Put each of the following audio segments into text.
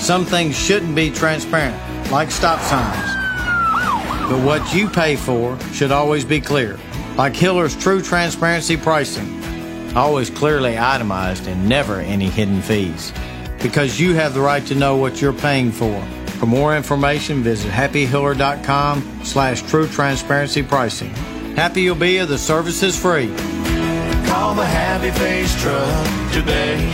Some things shouldn't be transparent, like stop signs. But what you pay for should always be clear, like Hiller's True Transparency Pricing. Always clearly itemized and never any hidden fees. Because you have the right to know what you're paying for. For more information, visit happyhiller.com/true transparency pricing. Happy you'll be if the service is free. Call the Happy Face Truck today.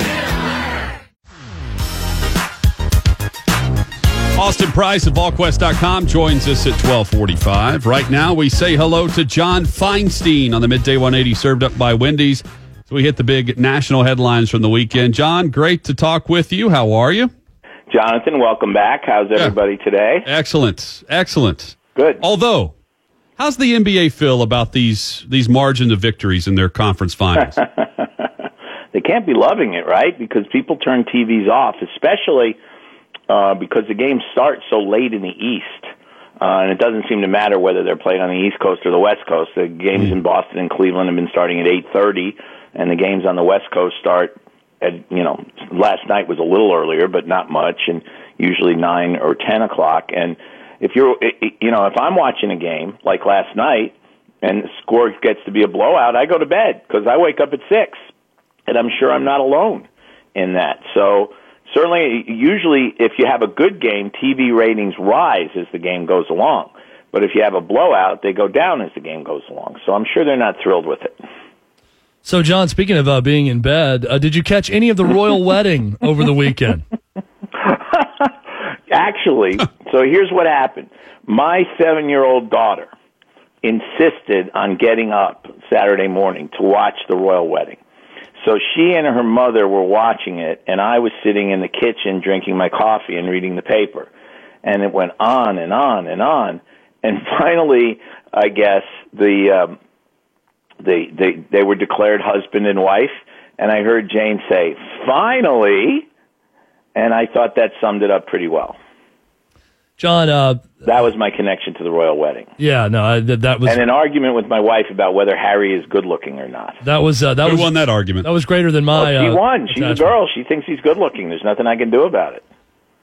Austin Price of VolQuest.com joins us at 12:45. Right now, we say hello to John Feinstein on the Midday 180 served up by Wendy's. So we hit the big national headlines from the weekend. John, great to talk with you. How are you? Jonathan, welcome back. How's everybody today? Excellent. Good. Although, how's the NBA feel about these margin of victories in their conference finals? They can't be loving it, right? Because people turn TVs off, especially because the games start so late in the East. And it doesn't seem to matter whether they're playing on the East Coast or the West Coast. The games in Boston and Cleveland have been starting at 8:30, and the games on the West Coast start at, last night was a little earlier, but not much, and usually 9 or 10 o'clock. And if if I'm watching a game like last night and the score gets to be a blowout, I go to bed because I wake up at 6, and I'm sure I'm not alone in that. So certainly, usually if you have a good game, TV ratings rise as the game goes along. But if you have a blowout, they go down as the game goes along. So I'm sure they're not thrilled with it. So, John, speaking of being in bed, did you catch any of the royal wedding over the weekend? Actually, so here's what happened. My 7-year-old daughter insisted on getting up Saturday morning to watch the royal wedding. So she and her mother were watching it, and I was sitting in the kitchen drinking my coffee and reading the paper. And it went on and on and on. And finally, I guess, they were declared husband and wife, and I heard Jane say, "Finally," and I thought that summed it up pretty well. John, that was my connection to the royal wedding. Yeah, no, that was, and an argument with my wife about whether Harry is good looking or not. Who won that argument? That was greater than my. She won. She's a girl. She thinks he's good looking. There's nothing I can do about it.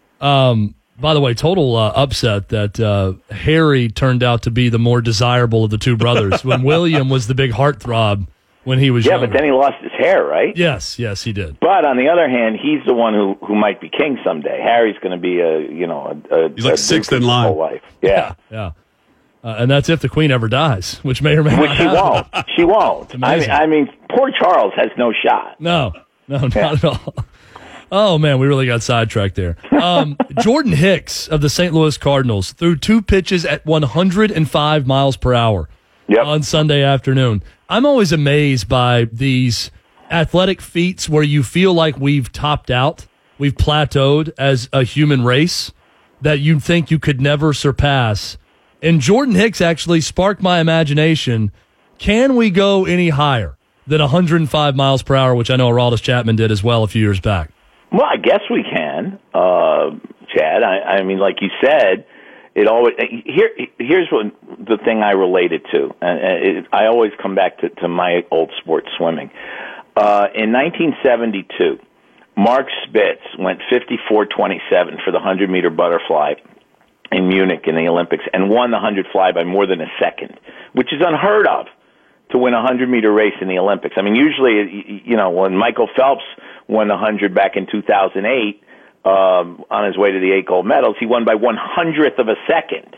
By the way, total upset that Harry turned out to be the more desirable of the two brothers when William was the big heartthrob when he was younger. But then he lost his hair, right? Yes, he did. But on the other hand, he's the one who might be king someday. Harry's going to be he's like sixth in line. Wife. Yeah. And that's if the Queen ever dies, which may or may not happen. She won't. I mean, poor Charles has no shot. No, not at all. Oh, man, we really got sidetracked there. Jordan Hicks of the St. Louis Cardinals threw 2 pitches at 105 miles per hour on Sunday afternoon. I'm always amazed by these athletic feats where you feel like we've topped out, we've plateaued as a human race that you think you could never surpass. And Jordan Hicks actually sparked my imagination. Can we go any higher than 105 miles per hour, which I know Aroldis Chapman did as well a few years back? Well, I guess we can, Chad. I mean, like you said, it always here's what the thing I related to, and I always come back to my old sport, swimming. In 1972, Mark Spitz went 54.27 for the 100-meter butterfly in Munich in the Olympics and won the 100 fly by more than a second, which is unheard of to win a 100-meter race in the Olympics. I mean, usually, when Michael Phelps won the 100 back in 2008 on his way to the 8 gold medals, he won by 100th of a second.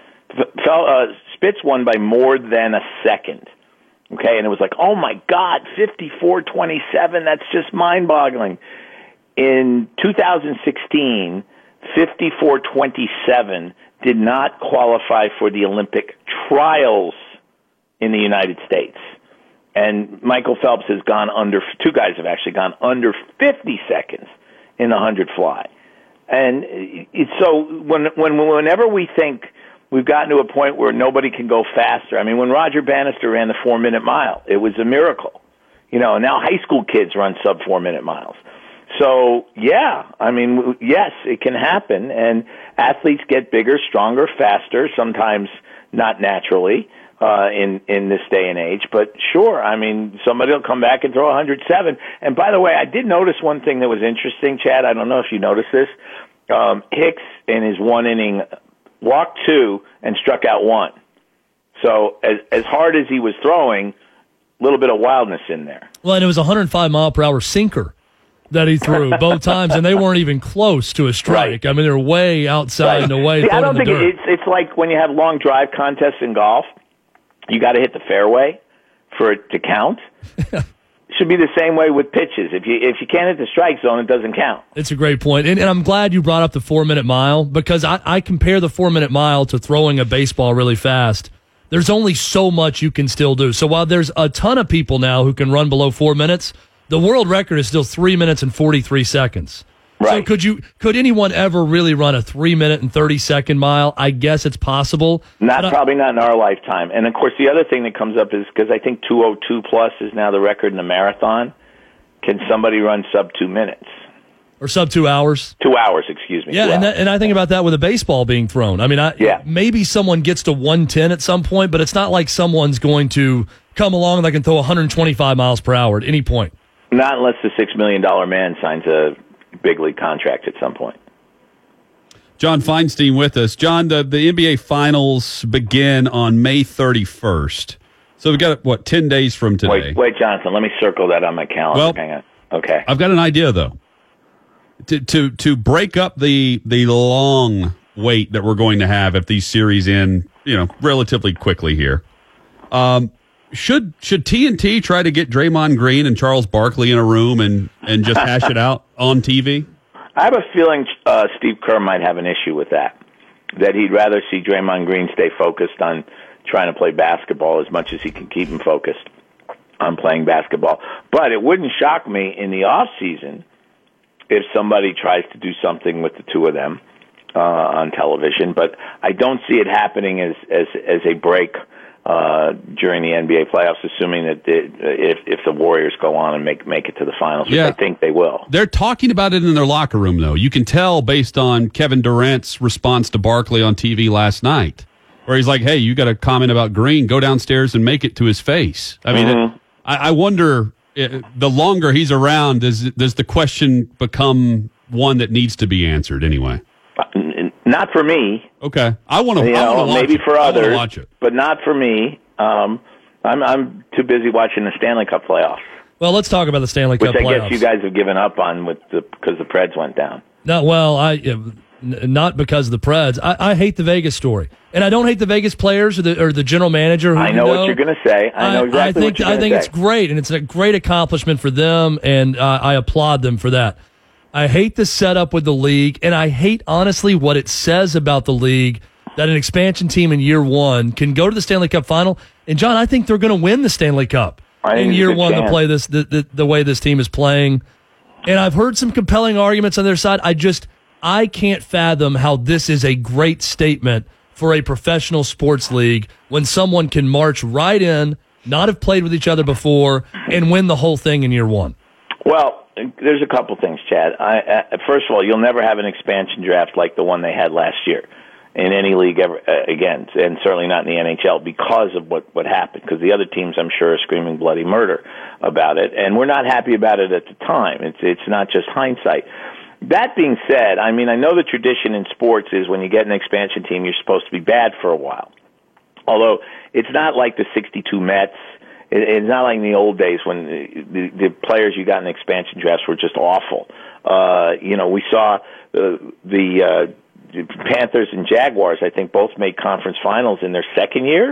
Spitz won by more than a second. Okay, and it was like, oh my God, 54.27, that's just mind-boggling. In 2016, 54.27 did not qualify for the Olympic trials in the United States. And Michael Phelps has gone under, 2 guys have actually gone under 50 seconds in the 100 fly. And so whenever we think we've gotten to a point where nobody can go faster, I mean, when Roger Bannister ran the 4-minute mile, it was a miracle. Now high school kids run sub 4-minute miles. So, yeah, I mean, yes, it can happen. And athletes get bigger, stronger, faster, sometimes not naturally. In this day and age, but sure, I mean, somebody will come back and throw 107. And by the way, I did notice one thing that was interesting, Chad. I don't know if you noticed this. Hicks in his one inning walked 2 and struck out 1. So as hard as he was throwing, a little bit of wildness in there. Well, and it was a 105-mile-per-hour sinker that he threw both times, and they weren't even close to a strike. Right. I mean, they're way outside and away. See, I don't think dirt. it's like when you have long drive contests in golf. You got to hit the fairway for it to count. Should be the same way with pitches. If you can't hit the strike zone, it doesn't count. It's a great point. And I'm glad you brought up the 4-minute mile, because I compare the 4-minute mile to throwing a baseball really fast. There's only so much you can still do. So while there's a ton of people now who can run below 4 minutes, the world record is still 3 minutes and 43 seconds. Right. So could anyone ever really run a 3-minute and 30-second mile? I guess it's possible. Probably not in our lifetime. And of course, the other thing that comes up is, because I think 2:02 plus is now the record in the marathon. Can somebody run sub 2 minutes? Or sub 2 hours? 2 hours, excuse me. Yeah, and I think about that with a baseball being thrown. I mean, maybe someone gets to 110 at some point, but it's not like someone's going to come along that can throw 125 miles per hour at any point. Not unless the $6 million man signs a big league contract at some point. John Feinstein with us. John, the NBA Finals begin on May 31st. So we've got, 10 days from today? Wait, Jonathan, let me circle that on my calendar. Well, hang on. Okay. I've got an idea, though. To break up the long wait that we're going to have if these series end, relatively quickly here. Should TNT try to get Draymond Green and Charles Barkley in a room and just hash it out on TV? I have a feeling Steve Kerr might have an issue with that he'd rather see Draymond Green stay focused on trying to play basketball as much as he can keep him focused on playing basketball. But it wouldn't shock me in the off season if somebody tries to do something with the two of them on television. But I don't see it happening as a break during the NBA playoffs, assuming that if the Warriors go on and make it to the finals, which I think they will. They're talking about it in their locker room, though. You can tell based on Kevin Durant's response to Barkley on TV last night, where he's like, hey, you got a comment about Green, go downstairs and make it to his face. I mean, I wonder, the longer he's around, does the question become one that needs to be answered anyway? Not for me. Okay, I want to. Maybe for others, watch it, but not for me. I'm too busy watching the Stanley Cup playoffs. Well, let's talk about the Stanley Cup playoffs. Which I guess you guys have given up on because the Preds went down. No, well, not because of the Preds. I hate the Vegas story, and I don't hate the Vegas players or the general manager. I know what you're going to say. I know exactly what you're going to say. I think it's great, and it's a great accomplishment for them, and I applaud them for that. I hate the setup with the league, and I hate, honestly, what it says about the league that an expansion team in year one can go to the Stanley Cup final. And, John, I think they're going to win the Stanley Cup in year one to play this the way this team is playing. And I've heard some compelling arguments on their side. I can't fathom how this is a great statement for a professional sports league when someone can march right in, not have played with each other before, and win the whole thing in year one. Well, there's a couple things, Chad. First of all, you'll never have an expansion draft like the one they had last year in any league ever again, and certainly not in the NHL because of what happened. Because the other teams, I'm sure, are screaming bloody murder about it, and we're not happy about it at the time. It's not just hindsight. That being said, I mean, I know the tradition in sports is when you get an expansion team, you're supposed to be bad for a while. Although it's not like the '62 Mets. It's not like in the old days when the players you got in expansion drafts were just awful. We saw the Panthers and Jaguars, I think, both made conference finals in their second year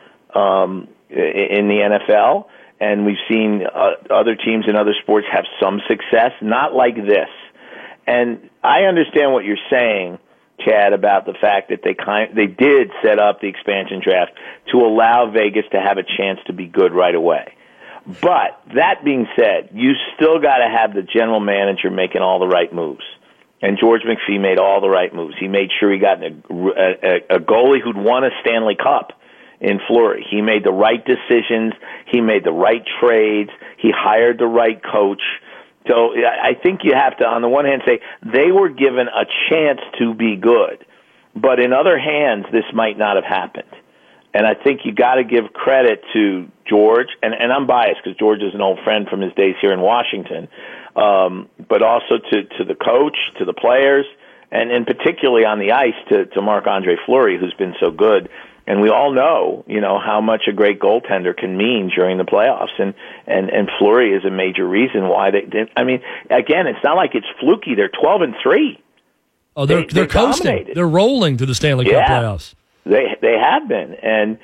in the NFL. And we've seen other teams in other sports have some success, not like this. And I understand what you're saying, Chad, about the fact that they did set up the expansion draft to allow Vegas to have a chance to be good right away. But that being said, you still got to have the general manager making all the right moves. And George McPhee made all the right moves. He made sure he got a goalie who'd won a Stanley Cup in Fleury. He made the right decisions. He made the right trades. He hired the right coach. So I think you have to, on the one hand, say they were given a chance to be good. But in other hands, this might not have happened. And I think you got to give credit to George, and I'm biased because George is an old friend from his days here in Washington, but also to the coach, to the players, and particularly on the ice to Marc-Andre Fleury, who's been so good. And we all know, how much a great goaltender can mean during the playoffs. And Fleury is a major reason why they did. I mean, again, it's not like it's fluky. They're 12-3. Oh, they're coasting. Dominated. They're rolling through the Stanley Cup playoffs. They have been. And,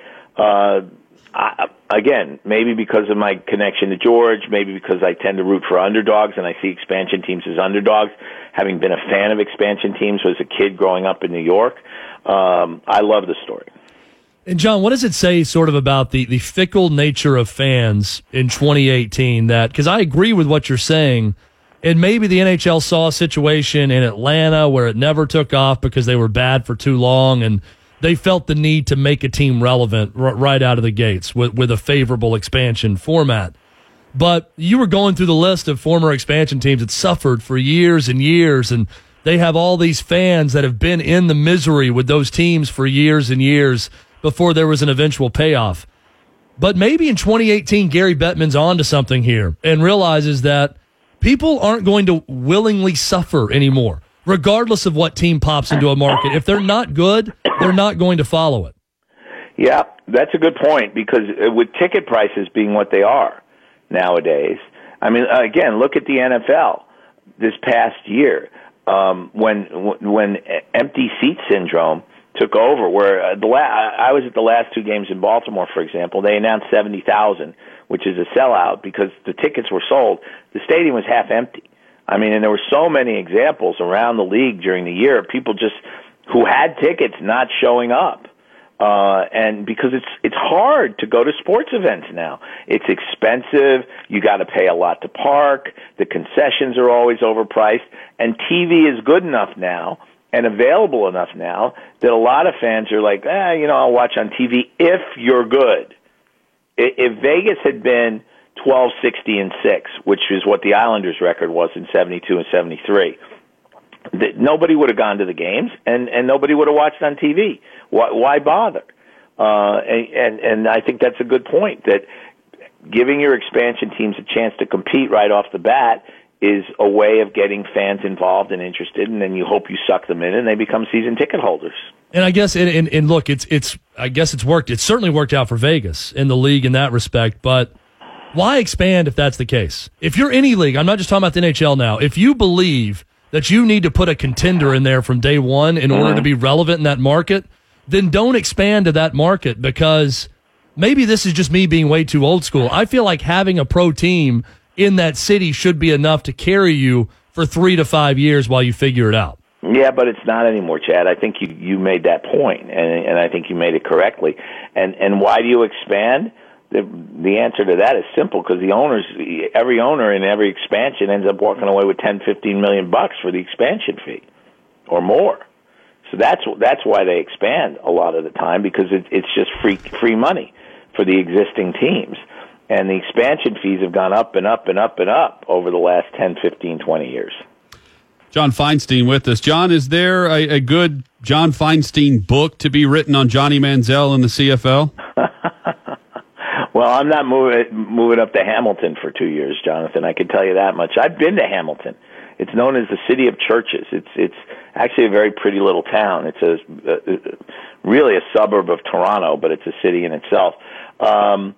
again, maybe because of my connection to George, maybe because I tend to root for underdogs and I see expansion teams as underdogs, having been a fan of expansion teams as a kid growing up in New York, I love the story. And, John, what does it say sort of about the fickle nature of fans in 2018? Because I agree with what you're saying, and maybe the NHL saw a situation in Atlanta where it never took off because they were bad for too long, and they felt the need to make a team relevant right out of the gates with a favorable expansion format. But you were going through the list of former expansion teams that suffered for years and years, and they have all these fans that have been in the misery with those teams for years and years before there was an eventual payoff. But maybe in 2018, Gary Bettman's onto something here and realizes that people aren't going to willingly suffer anymore, regardless of what team pops into a market. If they're not good, they're not going to follow it. Yeah, that's a good point, because with ticket prices being what they are nowadays, I mean, again, look at the NFL this past year, when empty seat syndrome took over, where I was at the last two games in Baltimore, for example. They announced 70,000, which is a sellout because the tickets were sold. The stadium was half empty. I mean, and there were so many examples around the league during the year of people just who had tickets not showing up. And because it's hard to go to sports events now. It's expensive. You got to pay a lot to park. The concessions are always overpriced. And TV is good enough now and available enough now that a lot of fans are like, I'll watch on TV if you're good. If Vegas had been 12-60-6, which is what the Islanders' record was in 72 and 73, that nobody would have gone to the games and nobody would have watched on TV. Why bother? And I think that's a good point, that giving your expansion teams a chance to compete right off the bat is a way of getting fans involved and interested, and then you hope you suck them in and they become season ticket holders. And I guess, and look, I guess it's worked. It's certainly worked out for Vegas in the league in that respect, but why expand if that's the case? If you're any league, I'm not just talking about the NHL now, if you believe that you need to put a contender in there from day one in order to be relevant in that market, then don't expand to that market, because maybe this is just me being way too old school. I feel like having a pro team in that city should be enough to carry you for 3 to 5 years while you figure it out. Yeah, but it's not anymore, Chad. I think you made that point, and I think you made it correctly. And why do you expand? The answer to that is simple, because every owner in every expansion ends up walking away with $10-15 million for the expansion fee or more. So that's why they expand a lot of the time, because it's just free money for the existing teams. And the expansion fees have gone up and up and up and up over the last 10, 15, 20 years. John Feinstein with us. John, is there a good John Feinstein book to be written on Johnny Manziel in the CFL? Well, I'm not moving up to Hamilton for 2 years, Jonathan. I can tell you that much. I've been to Hamilton. It's known as the City of Churches. It's actually a very pretty little town. It's really a suburb of Toronto, but it's a city in itself. I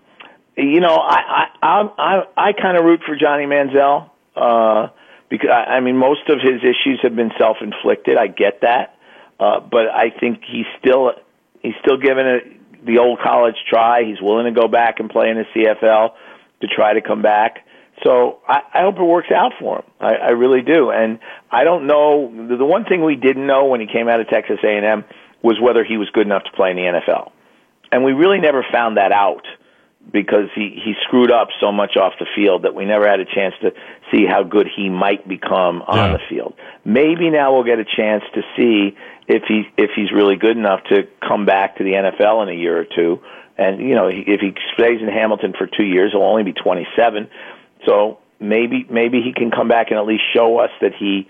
kind of root for Johnny Manziel because I mean most of his issues have been self-inflicted. I get that, but I think he's still giving it the old college try. He's willing to go back and play in the CFL to try to come back. So I hope it works out for him. I really do. And I don't know. The one thing we didn't know when he came out of Texas A&M was whether he was good enough to play in the NFL. And we really never found that out because he screwed up so much off the field that we never had a chance to see how good he might become on the field. Maybe now we'll get a chance to see if he's really good enough to come back to the NFL in a year or two. And, if he stays in Hamilton for 2 years, he'll only be 27. So maybe he can come back and at least show us that he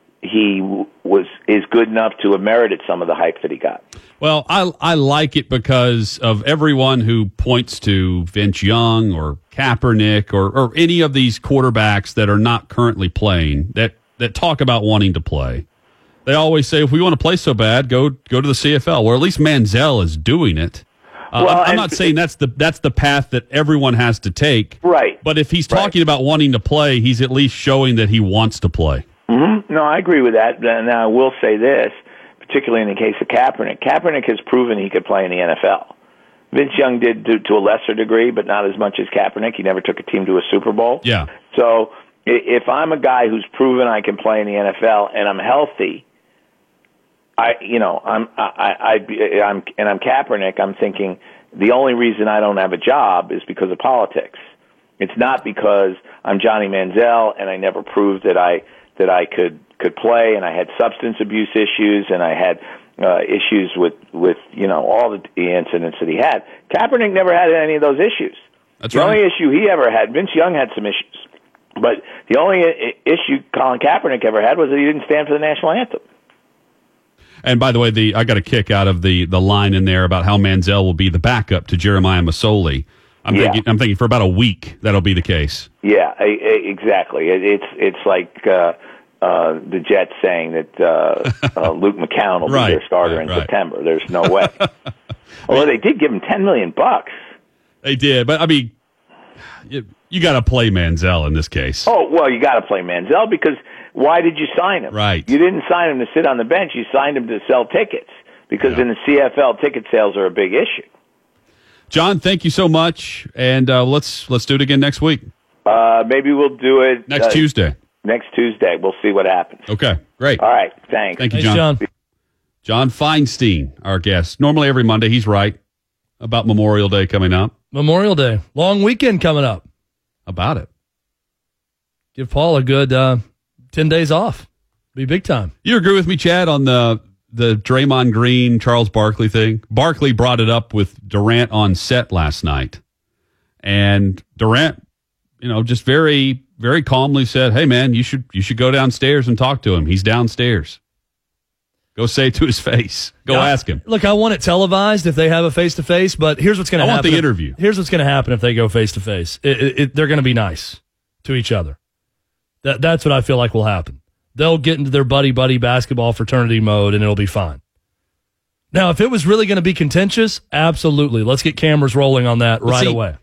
is good enough to have merited some of the hype that he got. Well, I like it because of everyone who points to Vince Young or Kaepernick or any of these quarterbacks that are not currently playing that talk about wanting to play. They always say, if we want to play so bad, go to the CFL. Well, at least Manziel is doing it. I'm not saying that's the path that everyone has to take. Right. But if he's talking about wanting to play, he's at least showing that he wants to play. Mm-hmm. No, I agree with that. Now, I will say this, particularly in the case of Kaepernick. Kaepernick has proven he could play in the NFL. Vince Young did to a lesser degree, but not as much as Kaepernick. He never took a team to a Super Bowl. Yeah. So if I'm a guy who's proven I can play in the NFL and I'm healthy, I'm Kaepernick, I'm thinking the only reason I don't have a job is because of politics. It's not because I'm Johnny Manziel and I never proved that I could play, and I had substance abuse issues, and I had issues with all the incidents that he had. Kaepernick never had any of those issues. That's right. The only issue he ever had, Vince Young had some issues, but the only issue Colin Kaepernick ever had was that he didn't stand for the national anthem. And by the way, I got a kick out of the line in there about how Manziel will be the backup to Jeremiah Masoli. I'm thinking for about a week that'll be the case. Yeah, exactly. It's like the Jets saying that Luke McCown will be their starter in September. There's no way. Although they did give him $10 million. They did, but I mean, you got to play Manziel in this case. Oh well, you got to play Manziel because why did you sign him? Right. You didn't sign him to sit on the bench. You signed him to sell tickets because in the CFL, ticket sales are a big issue. John, thank you so much, and let's do it again next week. Maybe we'll do it next Tuesday. Next Tuesday, we'll see what happens. Okay, great. All right, thanks. Thank you, John. John Feinstein, our guest. Normally every Monday, he's right about Memorial Day coming up. Memorial Day, long weekend coming up. About it. Give Paul a good 10 days off. Be big time. You agree with me, Chad, on the Draymond Green, Charles Barkley thing? Barkley brought it up with Durant on set last night. And Durant, just very, very calmly said, hey, man, you should go downstairs and talk to him. He's downstairs. Go say it to his face. Go ask him. Look, I want it televised if they have a face-to-face, but here's what's going to happen. I want the interview. Here's what's going to happen if they go face-to-face. They're going to be nice to each other. That's what I feel like will happen. They'll get into their buddy-buddy basketball fraternity mode, and it'll be fine. Now, if it was really going to be contentious, absolutely. Let's get cameras rolling on that away.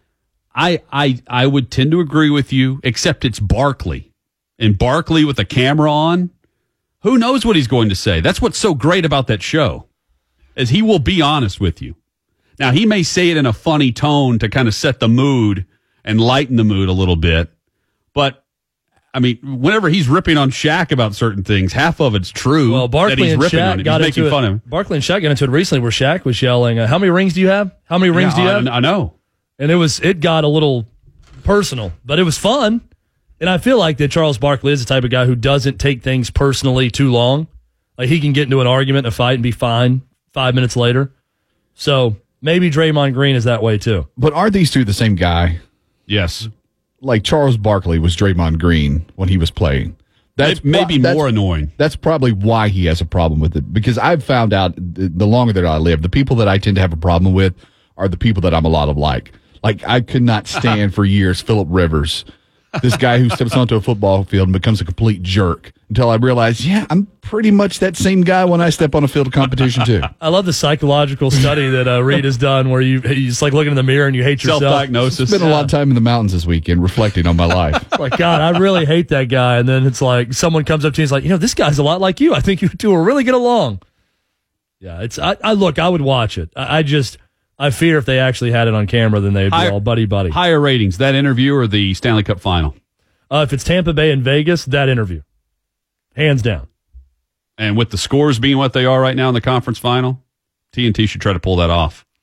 I would tend to agree with you, except it's Barkley. And Barkley with a camera on, who knows what he's going to say? That's what's so great about that show, is he will be honest with you. Now, he may say it in a funny tone to kind of set the mood and lighten the mood a little bit, but I mean, whenever he's ripping on Shaq about certain things, half of it's true. Well, Barkley and Shaq got into fun of him. Barkley and Shaq got into it recently where Shaq was yelling, how many rings do you have? How many rings do you have? I know. And it got a little personal, but it was fun. And I feel like that Charles Barkley is the type of guy who doesn't take things personally too long. Like he can get into an argument, a fight, and be fine 5 minutes later. So maybe Draymond Green is that way too. But are these two the same guy? Yes. Like Charles Barkley was Draymond Green when he was playing. That's maybe more annoying. That's probably why he has a problem with it. Because I've found out the longer that I live, the people that I tend to have a problem with are the people that I'm a lot of like. Like I could not stand for years Phillip Rivers, this guy who steps onto a football field and becomes a complete jerk, until I realized, I'm pretty much that same guy when I step on a field of competition too. I love the psychological study that Reed has done where you just like looking in the mirror and you hate yourself. Self-diagnosis. Spent a lot of time in the mountains this weekend reflecting on my life. Like, God, I really hate that guy. And then it's like someone comes up to you and is like, this guy's a lot like you. I think you two will really get along. Yeah, I would watch it. I fear if they actually had it on camera, then they'd be all buddy-buddy. Higher ratings, that interview or the Stanley Cup final? If it's Tampa Bay and Vegas, that interview. Hands down. And with the scores being what they are right now in the conference final, TNT should try to pull that off.